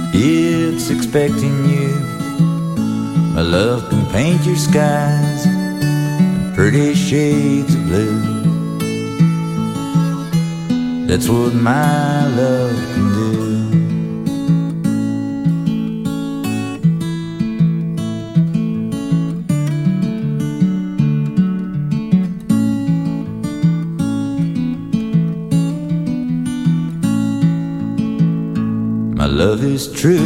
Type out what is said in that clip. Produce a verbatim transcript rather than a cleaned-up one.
It's expecting you. My love can paint your skies in pretty shades of blue. That's what my love can do. My love is true.